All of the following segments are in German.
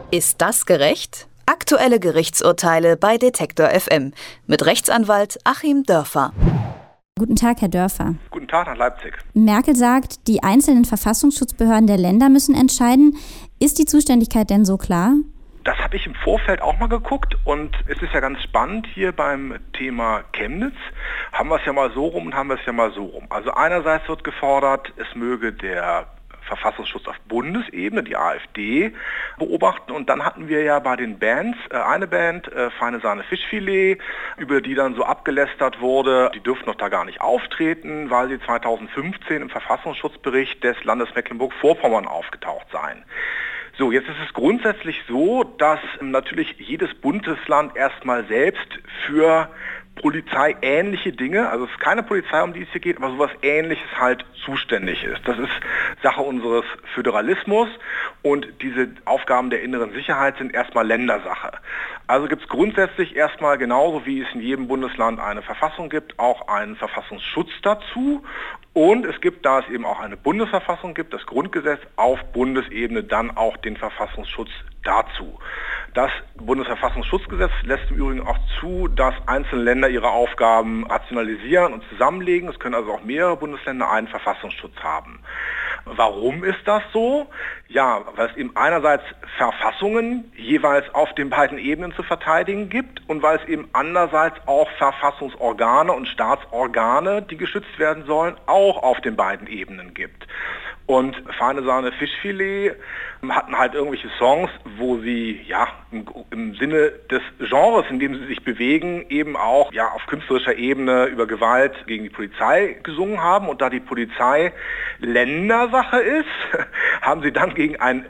Ist das gerecht? Aktuelle Gerichtsurteile bei Detektor FM mit Rechtsanwalt Achim Dörfer. Guten Tag, Herr Dörfer. Guten Tag nach Leipzig. Merkel sagt, die einzelnen Verfassungsschutzbehörden der Länder müssen entscheiden. Ist die Zuständigkeit denn so klar? Das habe ich im Vorfeld auch mal geguckt und es ist ja ganz spannend hier beim Thema Chemnitz. Haben wir es ja mal so rum und haben wir es ja mal so rum. Also einerseits wird gefordert, es möge der Verfassungsschutz auf Bundesebene, die AfD, beobachten. Und dann hatten wir ja bei den Bands eine Band, Feine Sahne Fischfilet, über die dann so abgelästert wurde, die dürften doch da gar nicht auftreten, weil sie 2015 im Verfassungsschutzbericht des Landes Mecklenburg-Vorpommern aufgetaucht seien. So, jetzt ist es grundsätzlich so, dass natürlich jedes Bundesland erstmal selbst für polizeiähnliche Dinge, also es ist keine Polizei, um die es hier geht, aber sowas Ähnliches halt zuständig ist. Das ist Sache unseres Föderalismus und diese Aufgaben der inneren Sicherheit sind erstmal Ländersache. Also gibt es grundsätzlich erstmal genauso wie es in jedem Bundesland eine Verfassung gibt, auch einen Verfassungsschutz dazu. Und es gibt, da es eben auch eine Bundesverfassung gibt, das Grundgesetz auf Bundesebene dann auch den Verfassungsschutz dazu. Das Bundesverfassungsschutzgesetz lässt im Übrigen auch zu, dass einzelne Länder ihre Aufgaben rationalisieren und zusammenlegen. Es können also auch mehrere Bundesländer einen Verfassungsschutz haben. Warum ist das so? Ja, weil es eben einerseits Verfassungen jeweils auf den beiden Ebenen zu verteidigen gibt und weil es eben andererseits auch Verfassungsorgane und Staatsorgane, die geschützt werden sollen, auch auf den beiden Ebenen gibt. Und Feine Sahne Fischfilet hatten halt irgendwelche Songs, wo sie ja im Sinne des Genres, in dem sie sich bewegen, eben auch ja auf künstlerischer Ebene über Gewalt gegen die Polizei gesungen haben. Und da die Polizei Ländersache ist, haben sie dann gegen ein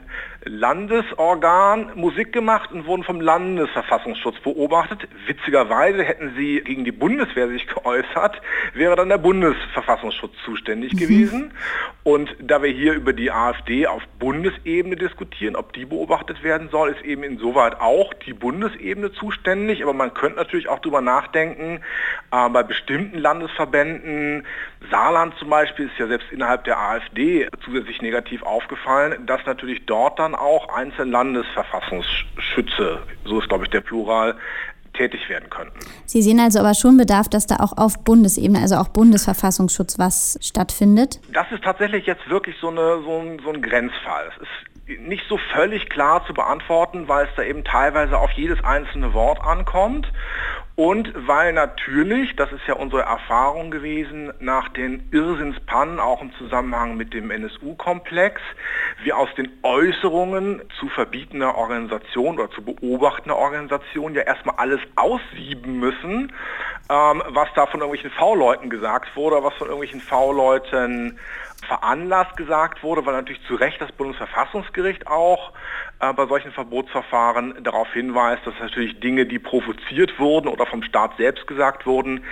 Landesorgan Musik gemacht und wurden vom Landesverfassungsschutz beobachtet. Witzigerweise hätten sie gegen die Bundeswehr sich geäußert, wäre dann der Bundesverfassungsschutz zuständig gewesen. Und da wir hier über die AfD auf Bundesebene diskutieren, ob die beobachtet werden soll, ist eben insoweit auch die Bundesebene zuständig. Aber man könnte natürlich auch darüber nachdenken, bei bestimmten Landesverbänden, Saarland zum Beispiel ist ja selbst innerhalb der AfD zusätzlich negativ aufgefallen, dass natürlich dort dann auch einzelne Landesverfassungsschütze, so ist glaube ich der Plural, tätig werden könnten. Sie sehen also aber schon Bedarf, dass da auch auf Bundesebene, also auch Bundesverfassungsschutz, was stattfindet? Das ist tatsächlich jetzt wirklich so ein Grenzfall. Es ist nicht so völlig klar zu beantworten, weil es da eben teilweise auf jedes einzelne Wort ankommt. Und weil natürlich, das ist ja unsere Erfahrung gewesen, nach den Irrsinnspannen, auch im Zusammenhang mit dem NSU-Komplex, wir aus den Äußerungen zu verbietender Organisation oder zu beobachtender Organisation ja erstmal alles aussieben müssen, was da von irgendwelchen V-Leuten gesagt wurde, was von irgendwelchen V-Leuten veranlasst gesagt wurde, weil natürlich zu Recht das Bundesverfassungsgericht auch bei solchen Verbotsverfahren darauf hinweist, dass natürlich Dinge, die provoziert wurden oder vom Staat selbst gesagt wurden,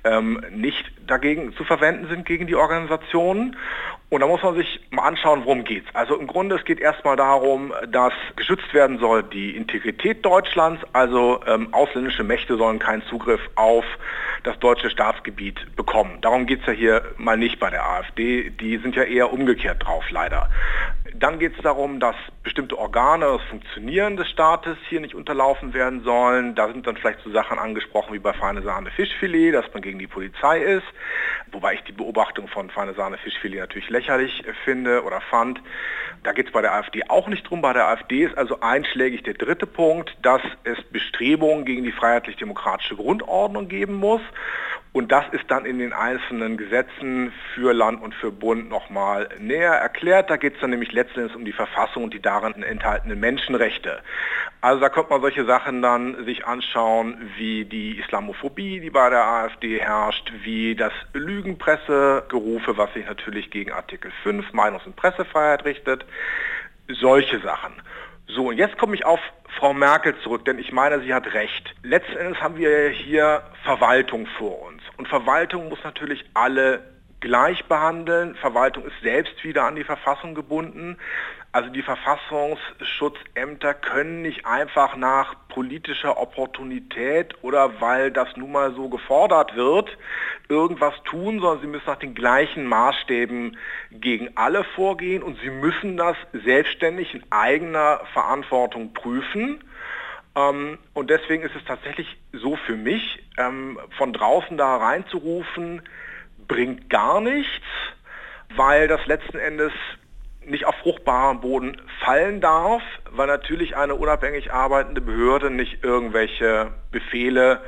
nicht dagegen zu verwenden sind gegen die Organisationen. Und da muss man sich mal anschauen, worum geht's. Also im Grunde, es geht erstmal darum, dass geschützt werden soll die Integrität Deutschlands, also ausländische Mächte sollen keinen Zugriff auf das deutsche Staatsgebiet bekommen. Darum geht's ja hier mal nicht bei der AfD, die sind ja eher umgekehrt drauf, leider. Dann geht es darum, dass bestimmte Organe, das Funktionieren des Staates hier nicht unterlaufen werden sollen. Da sind dann vielleicht so Sachen angesprochen wie bei Feine Sahne Fischfilet, dass man gegen die Polizei ist. Wobei ich die Beobachtung von Feine Sahne Fischfilet natürlich lächerlich finde oder fand. Da geht es bei der AfD auch nicht drum. Bei der AfD ist also einschlägig der dritte Punkt, dass es Bestrebungen gegen die freiheitlich-demokratische Grundordnung geben muss. Und das ist dann in den einzelnen Gesetzen für Land und für Bund nochmal näher erklärt. Da geht es dann nämlich letztendlich um die Verfassung und die darin enthaltenen Menschenrechte. Also da könnte man solche Sachen dann sich anschauen, wie die Islamophobie, die bei der AfD herrscht, wie das Lügenpressegerufe, was sich natürlich gegen Artikel 5 Meinungs- und Pressefreiheit richtet. Solche Sachen. So, und jetzt komme ich auf Frau Merkel zurück, denn ich meine, sie hat recht. Letzten Endes haben wir hier Verwaltung vor uns. Und Verwaltung muss natürlich alle gleich behandeln. Verwaltung ist selbst wieder an die Verfassung gebunden. Also die Verfassungsschutzämter können nicht einfach nach politischer Opportunität oder weil das nun mal so gefordert wird, irgendwas tun, sondern sie müssen nach den gleichen Maßstäben gegen alle vorgehen und sie müssen das selbstständig in eigener Verantwortung prüfen. Und deswegen ist es tatsächlich so für mich, von draußen da reinzurufen, bringt gar nichts, weil das letzten Endes nicht auf fruchtbarem Boden fallen darf, weil natürlich eine unabhängig arbeitende Behörde nicht irgendwelche Befehle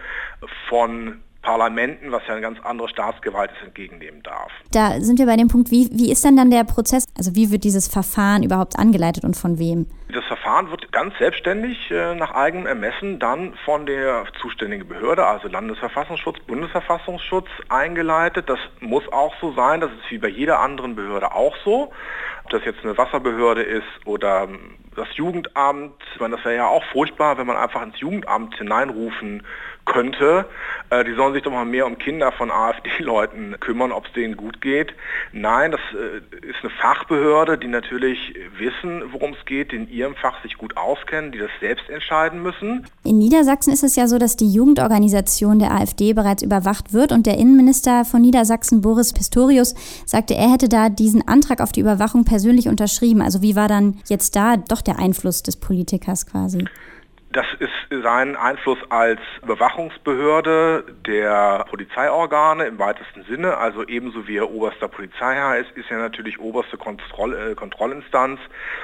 von Parlamenten, was ja eine ganz andere Staatsgewalt ist, entgegennehmen darf. Da sind wir bei dem Punkt, wie ist denn dann der Prozess, also wie wird dieses Verfahren überhaupt angeleitet und von wem? Das Verfahren wird ganz selbstständig nach eigenem Ermessen dann von der zuständigen Behörde, also Landesverfassungsschutz, Bundesverfassungsschutz, eingeleitet. Das muss auch so sein, das ist wie bei jeder anderen Behörde auch so. Ob das jetzt eine Wasserbehörde ist oder das Jugendamt, ich meine, das wäre ja auch furchtbar, wenn man einfach ins Jugendamt hineinrufen könnte, die sollen sich doch mal mehr um Kinder von AfD-Leuten kümmern, ob es denen gut geht. Nein, das ist eine Fachbehörde, die natürlich wissen, worum es geht, die in ihrem Fach sich gut auskennen, die das selbst entscheiden müssen. In Niedersachsen ist es ja so, dass die Jugendorganisation der AfD bereits überwacht wird und der Innenminister von Niedersachsen, Boris Pistorius, sagte, er hätte da diesen Antrag auf die Überwachung persönlich unterschrieben. Also wie war dann jetzt da doch der Einfluss des Politikers quasi? Das ist sein Einfluss als Überwachungsbehörde der Polizeiorgane im weitesten Sinne, also ebenso wie er oberster Polizeiherr ist er natürlich oberste Kontrollinstanz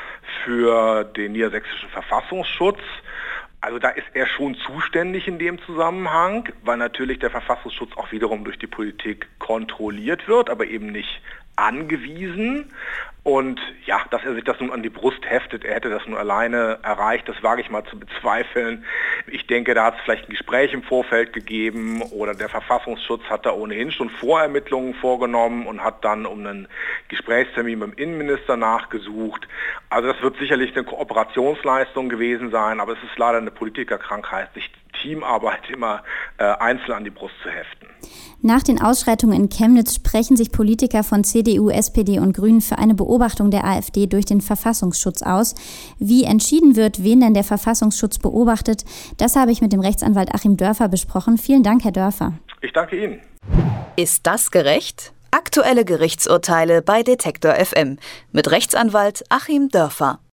für den niedersächsischen Verfassungsschutz. Also da ist er schon zuständig in dem Zusammenhang, weil natürlich der Verfassungsschutz auch wiederum durch die Politik kontrolliert wird, aber eben nicht angewiesen. Und ja, dass er sich das nun an die Brust heftet, er hätte das nun alleine erreicht, das wage ich mal zu bezweifeln. Ich denke, da hat es vielleicht ein Gespräch im Vorfeld gegeben oder der Verfassungsschutz hat da ohnehin schon Vorermittlungen vorgenommen und hat dann um einen Gesprächstermin beim Innenminister nachgesucht. Also das wird sicherlich eine Kooperationsleistung gewesen sein, aber es ist leider eine Politikerkrankheit, sich Teamarbeit immer einzeln an die Brust zu heften. Nach den Ausschreitungen in Chemnitz sprechen sich Politiker von CDU, SPD und Grünen für eine Beobachtung der AfD durch den Verfassungsschutz aus. Wie entschieden wird, wen denn der Verfassungsschutz beobachtet, das habe ich mit dem Rechtsanwalt Achim Dörfer besprochen. Vielen Dank, Herr Dörfer. Ich danke Ihnen. Ist das gerecht? Aktuelle Gerichtsurteile bei Detektor FM mit Rechtsanwalt Achim Dörfer.